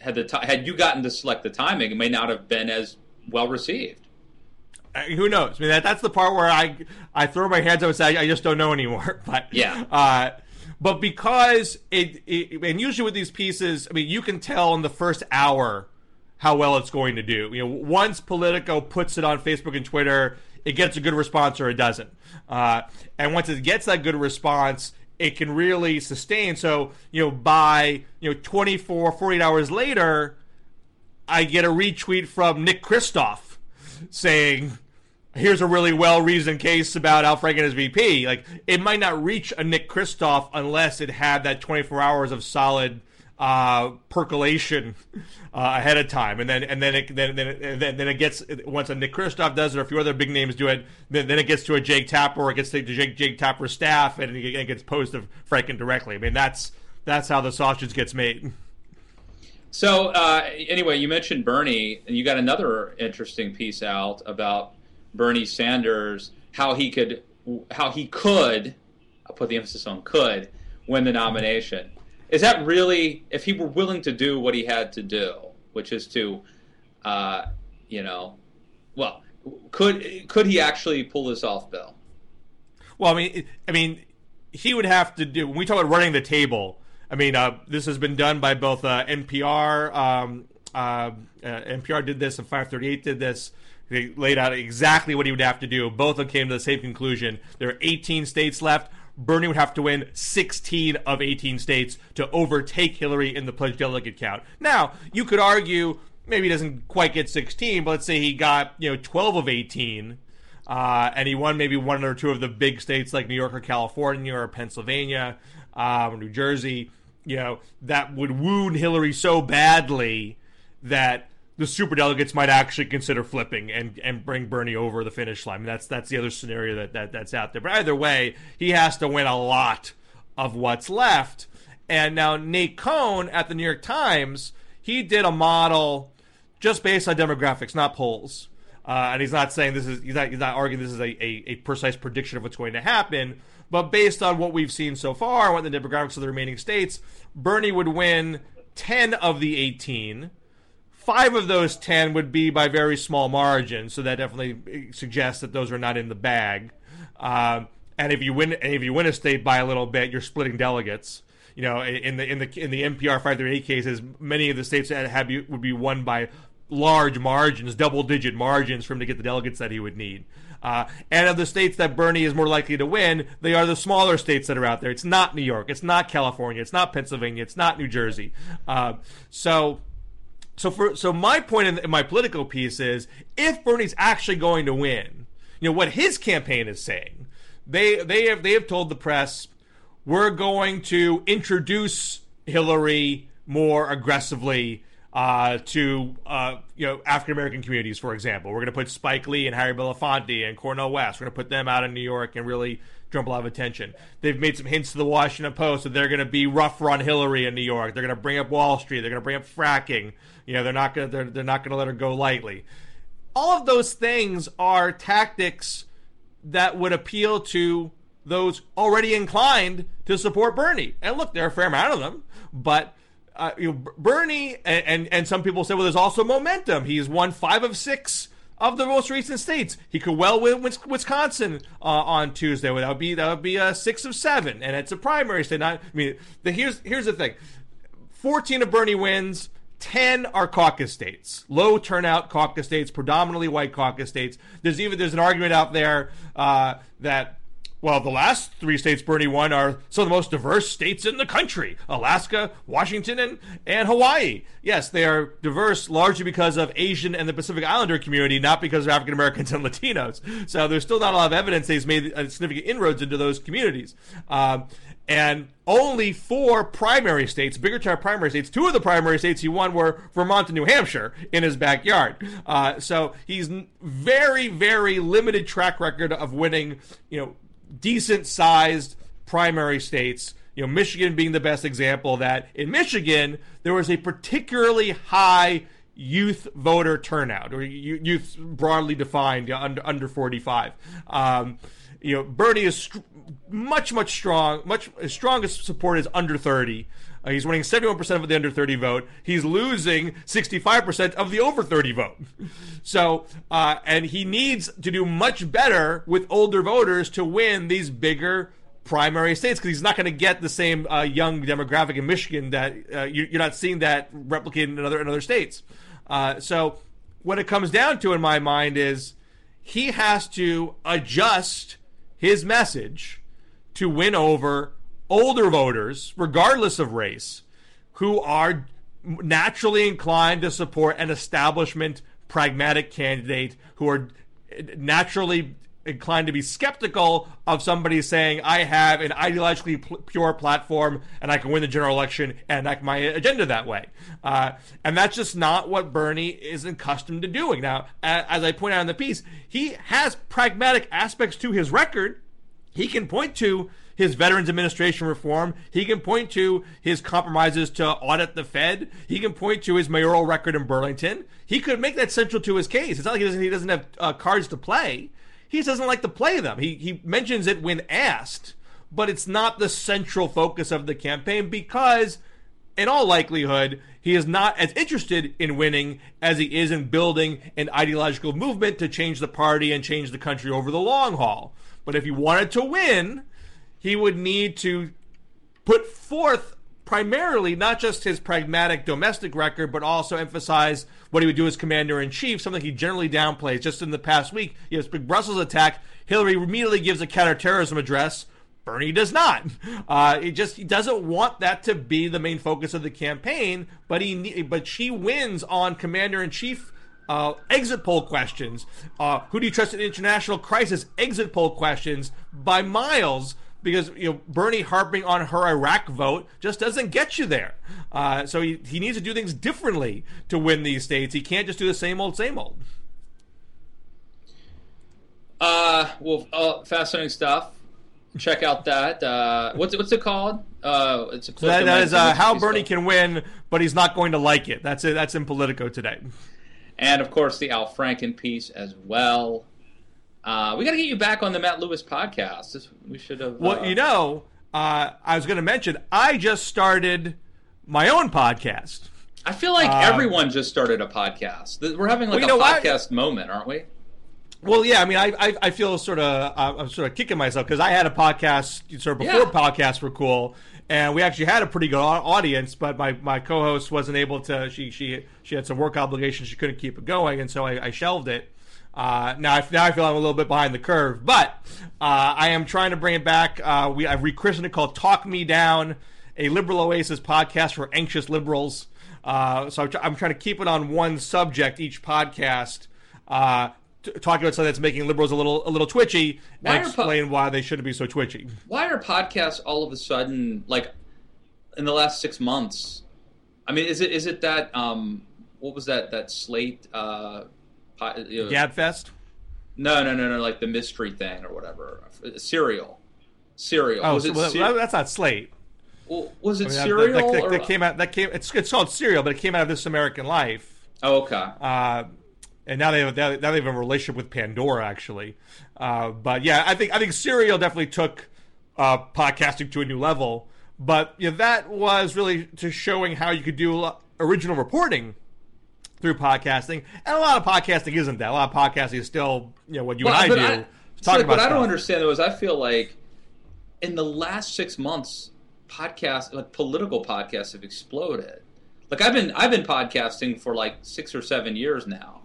had the had you gotten to select the timing, it may not have been as well received. Uh, who knows? I mean, that, that's the part where I I throw my hands up and say I, I just don't know anymore. But yeah. Uh, but because it, it, and usually with these pieces, I mean, you can tell in the first hour how well it's going to do. You know, once Politico puts it on Facebook and Twitter, it gets a good response or it doesn't. Uh, and once it gets that good response, it can really sustain. So, you know, by, you know, twenty-four, forty-eight hours later, I get a retweet from Nick Kristof saying, here's a really well-reasoned case about Al Franken as V P. Like, it might not reach a Nick Kristof unless it had that twenty-four hours of solid uh, percolation uh, ahead of time, and then and then it, then then it, then, then it gets, once a Nick Kristof does it, or a few other big names do it, then, then it gets to a Jake Tapper, or it gets to Jake Jake Tapper's staff, and it, it gets posed to Franken directly. I mean, that's that's how the sausage gets made. So uh, anyway, you mentioned Bernie, and you got another interesting piece out about Bernie Sanders, how he could, how he could, I'll put the emphasis on could, win the nomination. Is that really, if he were willing to do what he had to do, which is to, uh, you know, well, could could he actually pull this off, Bill? Well, I mean, I mean, he would have to do. When we talk about running the table, I mean, uh, this has been done by both uh, N P R. Um, uh, uh, N P R did this, and five thirty-eight did this. They laid out exactly what he would have to do. Both of them came to the same conclusion. There are eighteen states left. Bernie would have to win sixteen of eighteen states to overtake Hillary in the pledged delegate count. Now, you could argue maybe he doesn't quite get sixteen, but let's say he got, you know, twelve of eighteen, uh, and he won maybe one or two of the big states like New York or California or Pennsylvania, uh, or New Jersey. You know, that would wound Hillary so badly that the superdelegates might actually consider flipping and, and bring Bernie over the finish line. I mean, that's that's the other scenario that, that that's out there. But either way, he has to win a lot of what's left. And now Nate Cohn at the New York Times, he did a model just based on demographics, not polls. Uh, and he's not saying this is he's not he's not arguing this is a, a, a precise prediction of what's going to happen. But based on what we've seen so far, what the demographics of the remaining states, Bernie would win ten of the eighteen. Five of those ten would be by very small margins, so that definitely suggests that those are not in the bag. Um, and if you win, and if you win a state by a little bit, you're splitting delegates. You know, in the in the in the N P R five thirty-eight cases, many of the states that have would be won by large margins, double-digit margins, for him to get the delegates that he would need. Uh, and of the states that Bernie is more likely to win, they are the smaller states that are out there. It's not New York, it's not California, it's not Pennsylvania, it's not New Jersey. Uh, so. So for so my point in, in my political piece is, if Bernie's actually going to win, you know what his campaign is saying, they they have they have told the press, we're going to introduce Hillary more aggressively uh, to uh, you know African American communities, for example. We're going to put Spike Lee and Harry Belafonte and Cornel West. We're going to put them out in New York and really drum a lot of attention. They've made some hints to the Washington Post that they're going to be rougher on Hillary in New York. They're going to bring up Wall Street. They're going to bring up fracking. You know, they're not going to they're, they're not going to let her go lightly. All of those things are tactics that would appeal to those already inclined to support Bernie. And look, there are a fair amount of them, but uh, you know, Bernie and, and and some people say, well, there's also momentum. He's won five of six of the most recent states. He could well win Wisconsin uh, on Tuesday. That would be that would be a six of seven, and it's a primary state. Not, I mean, the, here's here's the thing: fourteen of Bernie wins. ten are caucus states, low turnout caucus states, predominantly white caucus states. There's even there's an argument out there uh, that, well, the last three states Bernie won are some of the most diverse states in the country: Alaska, Washington, and, and Hawaii. Yes, they are diverse largely because of Asian and the Pacific Islander community, not because of African Americans and Latinos. So there's still not a lot of evidence that he's made significant inroads into those communities. Um, and only four primary states, bigger term primary states, two of the primary states he won were Vermont and New Hampshire in his backyard. Uh, so he's very, very limited track record of winning, you know, decent-sized primary states. You know, Michigan being the best example of that. In Michigan, there was a particularly high youth voter turnout, or youth broadly defined, under under forty-five. Um, you know, Bernie is st- much, much strong. Much his strongest support is under thirty. Uh, he's winning seventy-one percent of the under thirty vote. He's losing sixty-five percent of the over thirty vote. So, uh, and he needs to do much better with older voters to win these bigger primary states, because he's not going to get the same uh, young demographic in Michigan that uh, you, you're not seeing that replicated in other in other states. Uh, so, what it comes down to, in my mind, is he has to adjust his message to win over older voters, regardless of race, who are naturally inclined to support an establishment pragmatic candidate, who are naturally inclined to be skeptical of somebody saying, I have an ideologically p- pure platform and I can win the general election and enact my agenda that way. Uh, and that's just not what Bernie is accustomed to doing. Now, as I point out in the piece, he has pragmatic aspects to his record. He can point to his Veterans Administration reform. He can point to his compromises to audit the Fed. He can point to his mayoral record in Burlington. He could make that central to his case. It's not like he doesn't, he doesn't have uh, cards to play. He just doesn't like to play them. He he mentions it when asked, but it's not the central focus of the campaign because, in all likelihood, he is not as interested in winning as he is in building an ideological movement to change the party and change the country over the long haul. But if he wanted to win, he would need to put forth primarily not just his pragmatic domestic record, but also emphasize what he would do as commander-in-chief, something he generally downplays. Just in the past week, you know, this big Brussels attack, Hillary immediately gives a counterterrorism address. Bernie does not. Uh, he just he doesn't want that to be the main focus of the campaign, but he but she wins on commander-in-chief uh, exit poll questions. Uh, who do you trust in international crisis exit poll questions by miles, because you know Bernie harping on her Iraq vote just doesn't get you there. Uh, so he, he needs to do things differently to win these states. He can't just do the same old, same old. Uh, well, uh, fascinating stuff. Check out that. Uh, what's it, what's it called? Uh, it's a so that, that is uh, how Bernie can win, but he's not going to like it. That's it. That's in Politico today. And of course, the Al Franken piece as well. Uh, we got to get you back on the Matt Lewis podcast. This, we should have. Well, uh, you know, uh, I was going to mention I just started my own podcast. I feel like um, everyone just started a podcast. We're having like well, a podcast what? moment, aren't we? Well, yeah. I mean, I I, I feel sort of uh, I'm sort of kicking myself because I had a podcast sort of before Yeah. podcasts were cool, and we actually had a pretty good audience. But my, my co-host wasn't able to. She she she had some work obligations. She couldn't keep it going, and so I, I shelved it. Uh, now, I, now I feel I'm a little bit behind the curve, but uh, I am trying to bring it back. Uh, we I've rechristened it called Talk Me Down, a liberal oasis podcast for anxious liberals. Uh, so I'm, tr- I'm trying to keep it on one subject each podcast, uh, t- talking about something that's making liberals a little a little twitchy, Why and are po- explain why they shouldn't be so twitchy. Why are podcasts all of a sudden, like, in the last six months? I mean, is it is it that um, what was that that Slate? Uh, You know, Gabfest? No, no, no, no. Like the mystery thing or whatever. Serial, Serial. Oh, was it? well, Ser- that's not Slate. well, was it I mean, that- Serial? That, that, or... that came out. That came. It's it's called Serial, but it came out of This American Life. Oh, okay. Uh, and now they have now they have a relationship with Pandora, actually. Uh, but yeah, I think I think Serial definitely took uh, podcasting to a new level. But yeah, that was really to showing how you could do original reporting through podcasting, and a lot of podcasting isn't that. A lot of podcasting is still, you know, what you well, and I but do. I, talking so, about what I stuff. don't understand though is I feel like in the last six months, podcasts, like political podcasts, have exploded. Like I've been, I've been podcasting for like six or seven years now.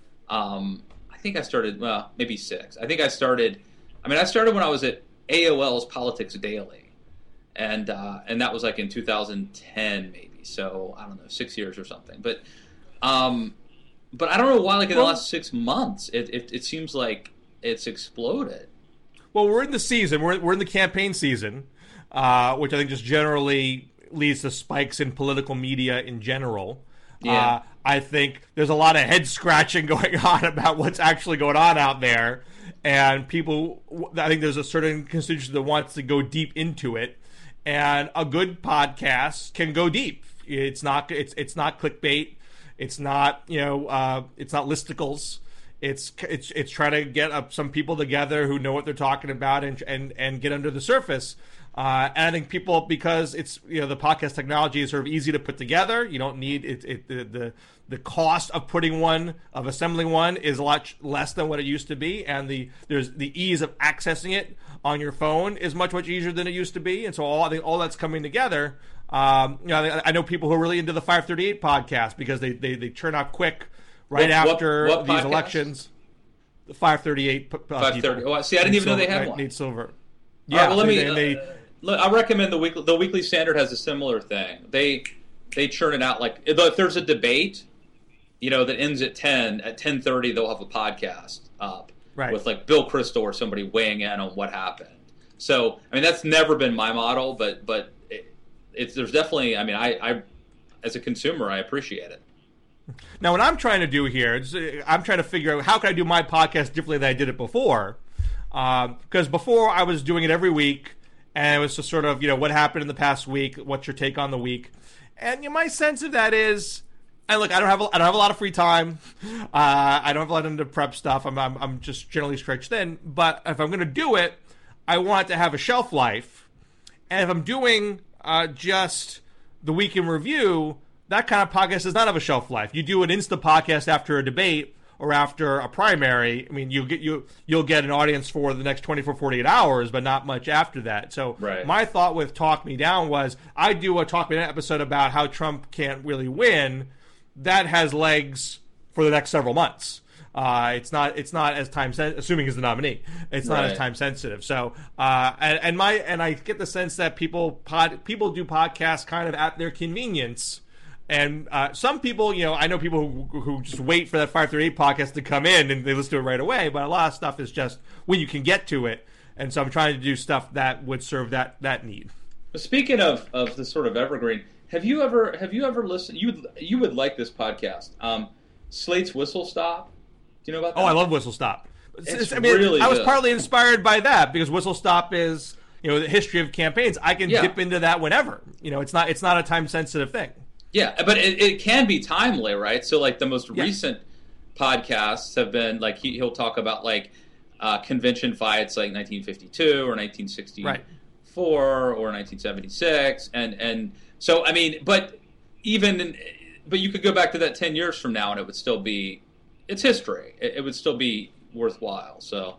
Um, I think I started, well, maybe six. I think I started. I mean, I started when I was at A O L's Politics Daily, and uh, and that was like in two thousand ten, maybe. So I don't know, six years or something, but. Um, but I don't know why, like in the well, last six months, it, it it seems like it's exploded. Well, we're in the season. We're we're in the campaign season, uh, which I think just generally leads to spikes in political media in general. Yeah. Uh, I think there's a lot of head scratching going on about what's actually going on out there, and people. I think there's a certain constituency that wants to go deep into it, and a good podcast can go deep. It's not it's it's not clickbait. It's not, you know, uh, it's not listicles. It's it's it's trying to get up some people together who know what they're talking about and and and get under the surface. Uh, and I think people, because it's, you know, the podcast technology is sort of easy to put together. You don't need it. it the, the the cost of putting one, of assembling one, is a lot less than what it used to be, and the there's the ease of accessing it on your phone is much much easier than it used to be. And so all I think all that's coming together. Um, you know, I, I know people who are really into the five thirty-eight podcast because they they, they turn out quick right what, after what, what these podcast? elections. The five thirty-eight. Uh, five thirty. Oh, see, I didn't even know they had one. Nate Silver. Yeah, right, well, let they, me. They, uh, look, I recommend the weekly. The Weekly Standard has a similar thing. They they churn it out like if there's a debate, you know, that ends at ten. At ten thirty, they'll have a podcast up right. with like Bill Kristol or somebody weighing in on what happened. So, I mean, that's never been my model, but but it, it's there's definitely. I mean, I, I as a consumer, I appreciate it. Now, what I'm trying to do here is I'm trying to figure out how can I do my podcast differently than I did it before. Because um, before I was doing it every week, and it was just sort of, you know, what happened in the past week, what's your take on the week, and you know, my sense of that is, and look, I don't have a, I don't have a lot of free time, uh, I don't have a lot of prep stuff, I'm, I'm I'm just generally stretched thin, but if I'm going to do it, I want it to have a shelf life, and if I'm doing uh, just the week in review, that kind of podcast does not have a shelf life. You do an Insta podcast after a debate or after a primary, I mean, you get you you'll get an audience for the next twenty-four, forty-eight hours, but not much after that. So right. My thought with Talk Me Down was I do a Talk Me Down episode about how Trump can't really win. That has legs for the next several months. Uh, it's not it's not as time sen- assuming he's the nominee. It's not right. as time sensitive. So uh, and, and my and I get the sense that people pod people do podcasts kind of at their convenience. And uh, some people, you know, I know people who, who just wait for that five thirty-eight podcast to come in and they listen to it right away. But a lot of stuff is just when you can get to it. And so I'm trying to do stuff that would serve that that need. Speaking of, of the sort of evergreen, have you ever have you ever listened? You would you would like this podcast, um, Slate's Whistle Stop. Do you know about that? Oh, I love Whistle Stop. It's it's, I mean, really I was good. partly inspired by that because Whistle Stop is, you know, the history of campaigns. I can yeah. dip into that whenever. You know, it's not it's not a time sensitive thing. Yeah, but it, it can be timely, right? So, like, the most yeah. recent podcasts have been, like, he, he'll talk about, like, uh, convention fights, like nineteen fifty-two or nineteen sixty-four right. or nineteen seventy-six. And, and so, I mean, but even, in, but you could go back to that ten years from now and it would still be, it's history. It, it would still be worthwhile. So,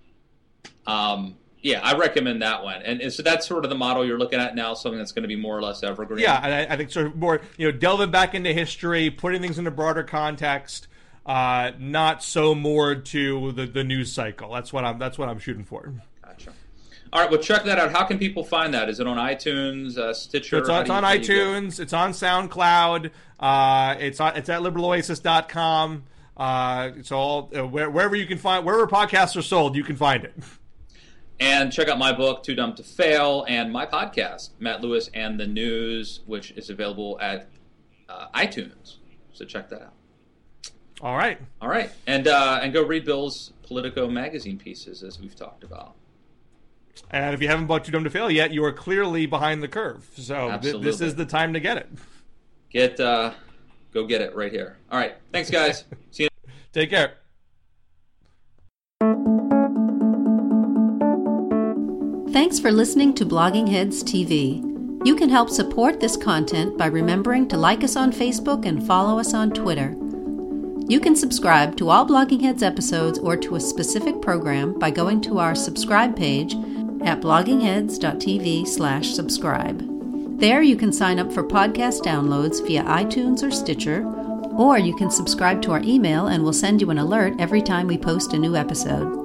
um... yeah, I recommend that one. And, and so that's sort of the model you're looking at now, something that's going to be more or less evergreen. Yeah, and I, I think sort of more, you know, delving back into history, putting things into broader context, uh, not so moored to the, the news cycle. That's what I'm that's what I'm shooting for. Gotcha. All right, well, check that out. How can people find that? Is it on iTunes, uh, Stitcher? So it's on, it's on iTunes. It's on SoundCloud. Uh, it's on, it's at liberal oasis dot com. Uh, it's all uh, where, wherever you can find wherever podcasts are sold, you can find it. And check out my book, Too Dumb to Fail, and my podcast, Matt Lewis and the News, which is available at uh, iTunes. So check that out. All right. All right. And uh, and go read Bill's Politico magazine pieces, as we've talked about. And if you haven't bought Too Dumb to Fail yet, you are clearly behind the curve. So th- this is the time to get it. Get uh, Go get it right here. All right. Thanks, guys. See you. Take care. Thanks for listening to Blogging Heads T V. You can help support this content by remembering to like us on Facebook and follow us on Twitter. You can subscribe to all Blogging Heads episodes or to a specific program by going to our subscribe page at bloggingheads.tv slash subscribe. There you can sign up for podcast downloads via iTunes or Stitcher, or you can subscribe to our email and we'll send you an alert every time we post a new episode.